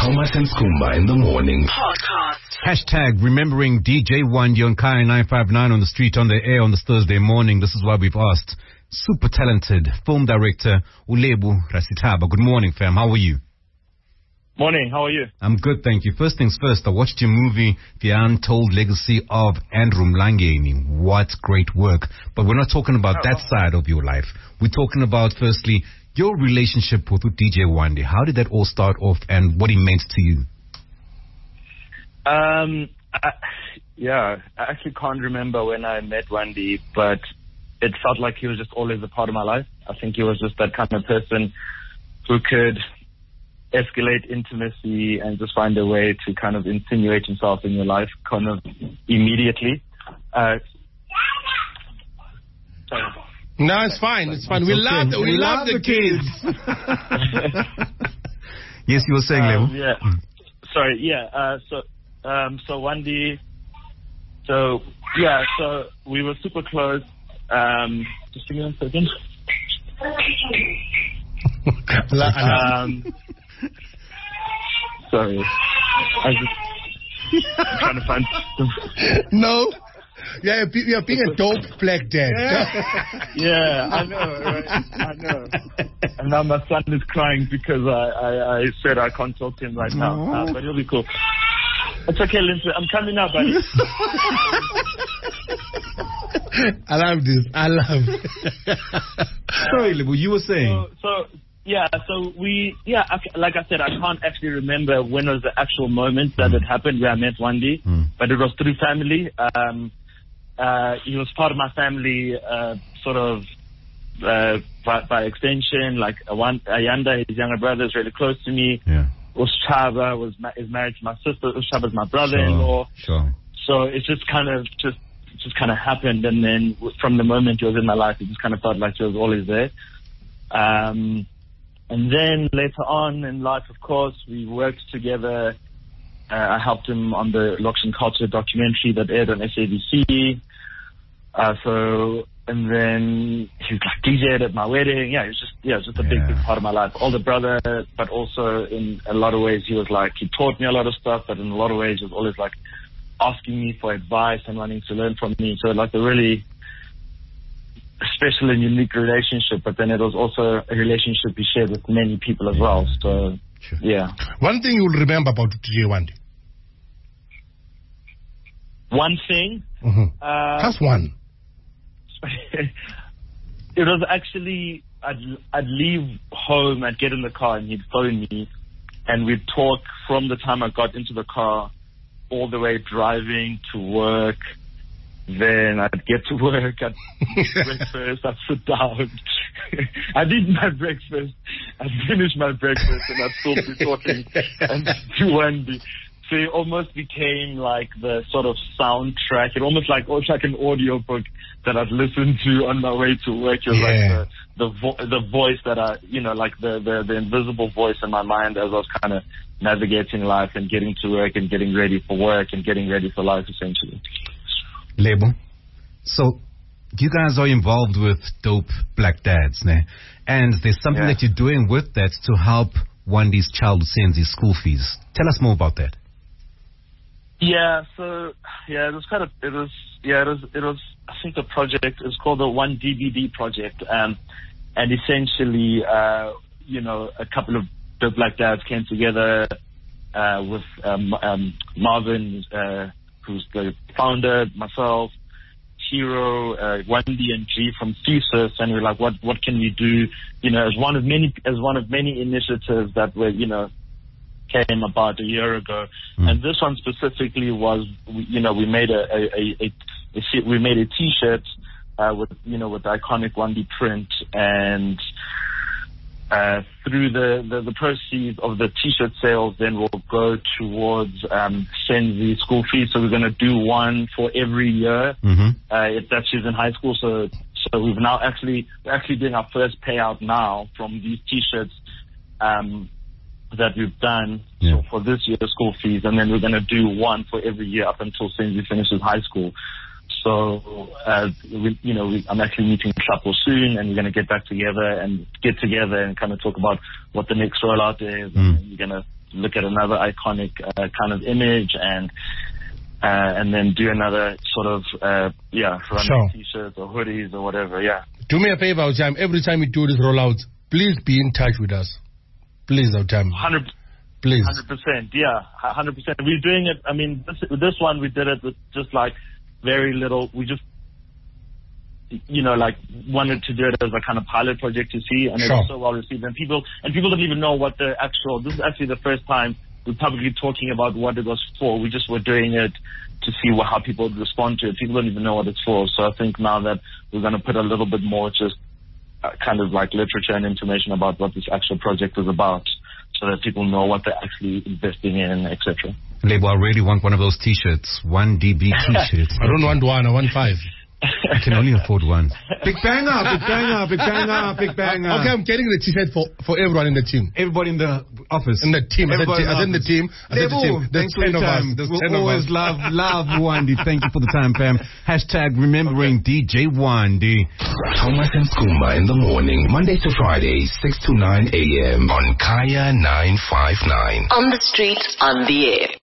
Thomas and Skumba in the morning. Hashtag remembering DJ Wandi on Kai 959 on the street, on the air on this Thursday morning. This is why we've asked super talented film director Ulebu Rasitaba. Good morning, fam. How are you? Morning, how are you? I'm good, thank you. First things first, I watched your movie, The Untold Legacy of Andrew Mlangeni. What great work. But we're not talking about that side of your life. We're talking about, firstly, your relationship with DJ Wandi. How did that all start off and what he meant to you? I actually can't remember when I met Wandi, but it felt like he was just always a part of my life. I think he was just that kind of person who could escalate intimacy and just find a way to kind of insinuate himself in your life kind of immediately. No, it's fine. It's fine. We love the kids. Yes, you were saying, Leo. Yeah. Sorry. Yeah. So Wandi. So we were super close. Just give me 1 second. Sorry. I'm trying to find some... No. Yeah, you're being a dope black dad. Yeah, I know, right? I know. And now my son is crying because I said I can't talk to him right now. But he'll be cool. It's okay, Lindsay. I'm coming now, buddy. I love this. Sorry, Libu, you were saying. Like I said, I can't actually remember when was the actual moment that it happened where I met Wandi, but it was through family. He was part of my family, by extension. Like Ayanda, his younger brother, is really close to me. Yeah. Ushaba is married to my sister. Ushaba's my brother-in-law. Sure. So it just kind of happened, and then from the moment he was in my life, it just kind of felt like he was always there. And then later on in life, of course, we worked together. I helped him on the Lokshan Culture documentary that aired on SABC. And then he was like DJ'd at my wedding. Yeah, it was just a big part of my life. Older brother, but also in a lot of ways he taught me a lot of stuff, but in a lot of ways he was always like asking me for advice and wanting to learn from me. So like a really special and unique relationship, but then it was also a relationship we shared with many people as well. So, yeah. One thing you'll remember about DJ Wandi? One thing? Mm-hmm. Just one. It was actually, I'd leave home, I'd get in the car and he'd phone me and we'd talk from the time I got into the car all the way driving to work. Then I'd get to work, I'd eat breakfast, I'd sit down. I'd eat my breakfast, I'd finish my breakfast, and I'd still be talking and to Wandi. So it almost became like the sort of soundtrack. It almost like an audio book that I'd listen to on my way to work. It was like the voice that the invisible voice in my mind as I was kind of navigating life and getting to work and getting ready for work and getting ready for life, essentially. Label. So you guys are involved with Dope Black Dads, né? And there's something that you're doing with that to help Wandi's child send his school fees. Tell us more about that. Yeah, so it was I think the project is called the One DVD project, and essentially a couple of Dope Black Dads came together with Marvin, who's the founder, myself, Hero, Wandi and G from Thesis, and we're like, what can we do? As one of many initiatives that were, came about a year ago. And this one specifically was, we made a T-shirt with the iconic Wandi print, and through the proceeds of the T-shirt sales then will go towards Senzi school fees. So we're going to do one for every year that she's in high school. So we've now we're actually doing our first payout now from these T-shirts that we've done for this year's school fees, and then we're going to do one for every year up until Senzi finishes high school. So, I'm actually meeting Chapo soon, and we're going to get together and kind of talk about what the next rollout is. And we're going to look at another iconic kind of image and then do another sort of run t-shirts or hoodies or whatever. Yeah. Do me a favor, Oucham. Every time you do these rollouts, please be in touch with us. Please, Oucham. 100%. Please. 100%. Yeah, 100%. We're doing it. I mean, this one we did it with just like very little. We just, wanted to do it as a kind of pilot project to see, and it was so well received. And people don't even know what the actual. This is actually the first time we're publicly talking about what it was for. We just were doing it to see how people would respond to it. People don't even know what it's for. So I think now that we're going to put a little bit more just kind of like literature and information about what this actual project is about, so that people know what they're actually investing in, etc. Lebo, I really want one of those T-shirts, 1DB T-shirts. I don't want one, I want 5. I can only afford one. Big banger, big banger, big banger, big banger. Okay, I'm getting the T-shirt for everyone in the team. Everybody in the office. In the team. I said the team. There's 10 of us. We'll always love Wandi. Thank you for the time, Pam. # remembering DJ Wandi. Thomas and Skumba in the morning, Monday to Friday, 6 to 9 a.m. on Kaya 959. On the street, on the air.